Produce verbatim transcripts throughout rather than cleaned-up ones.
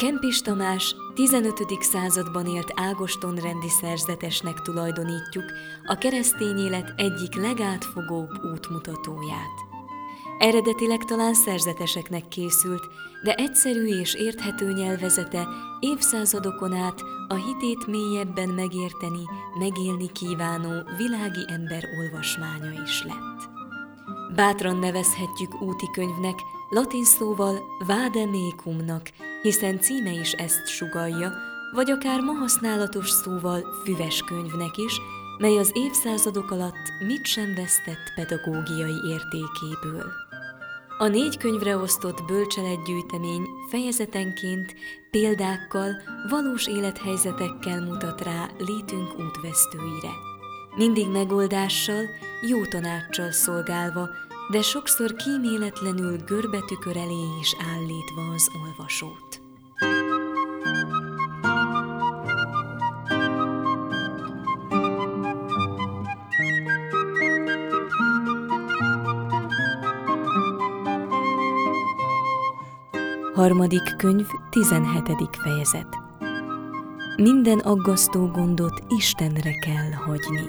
Kempis Tamás tizenötödik században élt ágostonrendi szerzetesnek tulajdonítjuk a keresztény élet egyik legátfogóbb útmutatóját. Eredetileg talán szerzeteseknek készült, de egyszerű és érthető nyelvezete évszázadokon át a hitét mélyebben megérteni, megélni kívánó világi ember olvasmánya is lett. Bátran nevezhetjük úti könyvnek, latin szóval vade mecumnak, hiszen címe is ezt sugallja, vagy akár ma használatos szóval füves könyvnek is, mely az évszázadok alatt mit sem vesztett pedagógiai értékéből. A négy könyvre osztott bölcseletgyűjtemény fejezetenként példákkal, valós élethelyzetekkel mutat rá létünk útvesztőire. Mindig megoldással, jó tanáccsal szolgálva, de sokszor kíméletlenül görbetükör elé is állítva az olvasót. Harmadik könyv, tizenhetedik fejezet. Minden aggasztó gondot Istenre kell hagyni.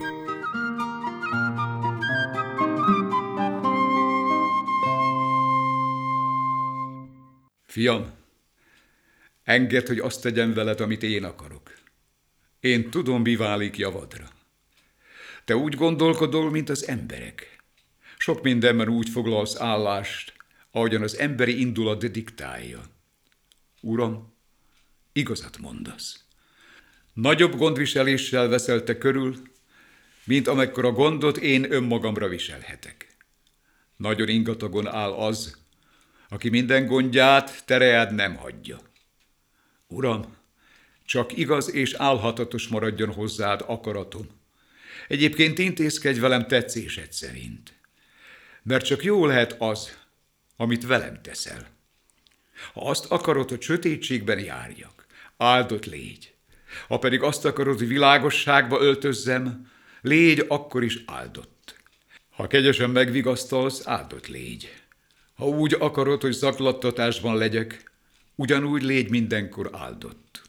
Fiam, engedd, hogy azt tegyem veled, amit én akarok. Én tudom, mi válik javadra. Te úgy gondolkodol, mint az emberek. Sok mindenben úgy foglalsz állást, ahogyan az emberi indulat diktálja. Uram, igazat mondasz. Nagyobb gondviseléssel veszel te körül, mint amekkora gondot én önmagamra viselhetek. Nagyon ingatagon áll az, aki minden gondját tereád nem hagyja. Uram, csak igaz és álhatatos maradjon hozzád akaratom. Egyébként intézkedj velem tetszésed szerint. Mert csak jó lehet az, amit velem teszel. Ha azt akarod, hogy sötétségben járjak, áldott légy. Ha pedig azt akarod, hogy világosságba öltözzem, légy akkor is áldott. Ha kegyesen megvigasztalsz, áldott légy. Ha úgy akarod, hogy zaklattatásban legyek, ugyanúgy légy mindenkor áldott.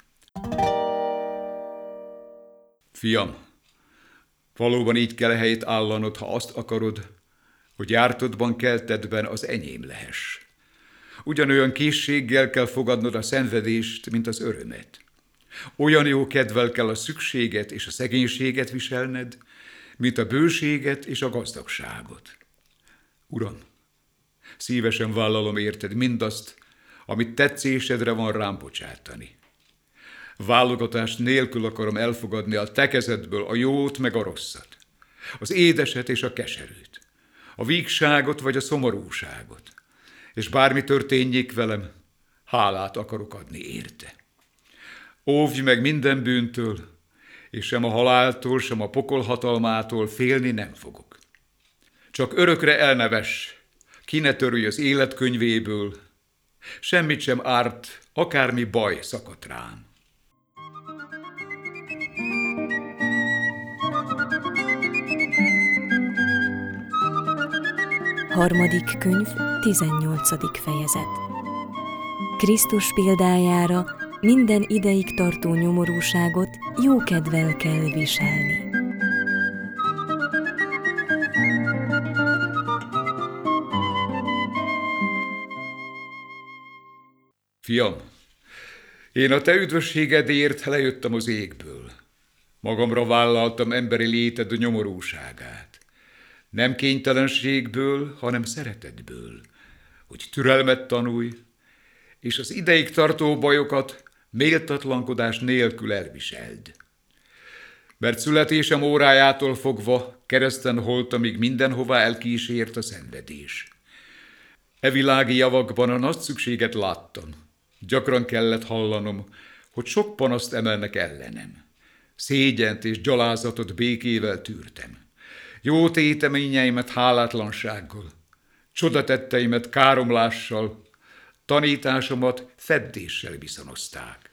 Fiam, valóban így kell helyét állanod, ha azt akarod, hogy jártodban keltedben az enyém lehess. Ugyanolyan készséggel kell fogadnod a szenvedést, mint az örömet. Olyan jó kedvel kell a szükséget és a szegénységet viselned, mint a bőséget és a gazdagságot. Uram, szívesen vállalom érted mindazt, amit tetszésedre van rám bocsátani. Válogatás nélkül akarom elfogadni a te kezedből a jót meg a rosszat, az édeset és a keserűt, a vígságot vagy a szomorúságot, és bármi történjék velem, hálát akarok adni érte. Óvj meg minden bűntől, és sem a haláltól, sem a pokol hatalmától félni nem fogok. Csak örökre elnevess, ki ne törülj az életkönyvéből, semmit sem árt, akármi baj szakadt rám. Harmadik könyv, tizennyolcadik fejezet. Krisztus példájára minden ideig tartó nyomorúságot jókedvel kell viselni. Fiam, én a te üdvösségedért lejöttem az égből. Magamra vállaltam emberi léted nyomorúságát. Nem kénytelenségből, hanem szeretetből, hogy türelmet tanulj, és az ideig tartó bajokat méltatlankodás nélkül elviseld. Mert születésem órájától fogva kereszten holt, amíg mindenhová elkísért a szenvedés. E világi javakban a nagy szükséget láttam. Gyakran kellett hallanom, hogy sok panaszt emelnek ellenem. Szégyent és gyalázatot békével tűrtem. Jó téteményeimet hálátlansággal, csodatetteimet káromlással, tanításomat feddéssel viszonozták.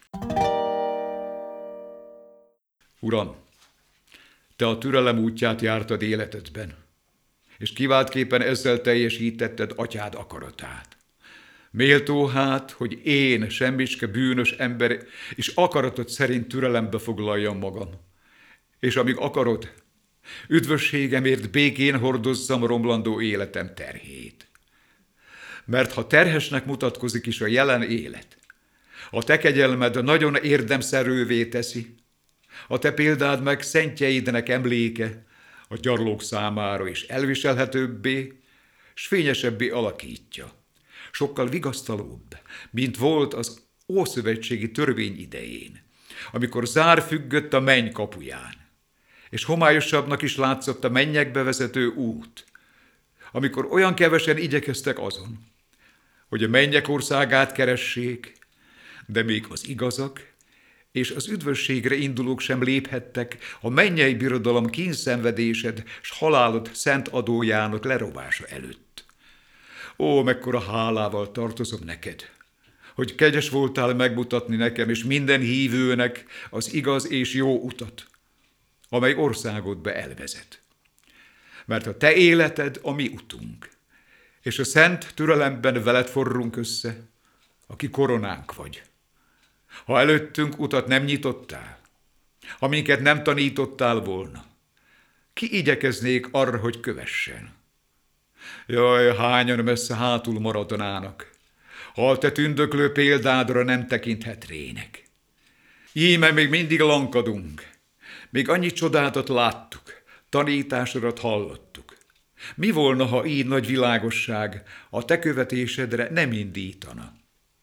Uram, te a türelem útját jártad életedben, és kiváltképpen ezzel teljesítetted atyád akaratát. Méltó hát, hogy én, semmicske bűnös ember, és akaratod szerint türelembe foglaljam magam. És amíg akarod, üdvösségemért békén hordozzam romlandó életem terhét. Mert ha terhesnek mutatkozik is a jelen élet, a te kegyelmed nagyon érdemszerűvé teszi, a te példád meg szentjeidnek emléke a gyarlók számára is elviselhetőbbé, s fényesebbé alakítja. Sokkal vigasztalóbb, mint volt az ószövetségi törvény idején, amikor zár függött a menny kapuján, és homályosabbnak is látszott a mennyekbe vezető út, amikor olyan kevesen igyekeztek azon, hogy a mennyek országát keressék, de még az igazak és az üdvösségre indulók sem léphettek a mennyei birodalom kínszenvedésed s halálod szent adójának lerovása előtt. Ó, mekkora hálával tartozom neked, hogy kegyes voltál megmutatni nekem és minden hívőnek az igaz és jó utat, amely országodba elvezet. Mert a te életed a mi utunk, és a szent türelemben veled forrunk össze, aki koronánk vagy. Ha előttünk utat nem nyitottál, ha minket nem tanítottál volna, ki igyekeznék arra, hogy kövessen? Jaj, hányan messze hátul maradnának, ha a te tündöklő példádra nem tekinthetnének. Íme még mindig lankadunk, még annyi csodátat láttuk, tanításodat hallottuk. Mi volna, ha így nagy világosság a te követésedre nem indítana?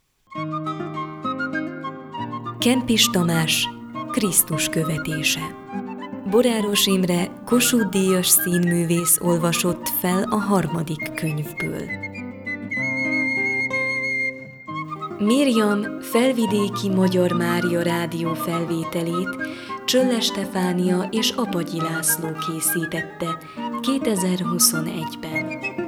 Kempis Tamás, Krisztus követése. Boráros Imre, Kossuth-díjas színművész olvasott fel a harmadik könyvből. Miriam felvidéki Magyar Mária rádió felvételét Csölle Stefánia és Apagyi László készítette kétezer-huszonegyben.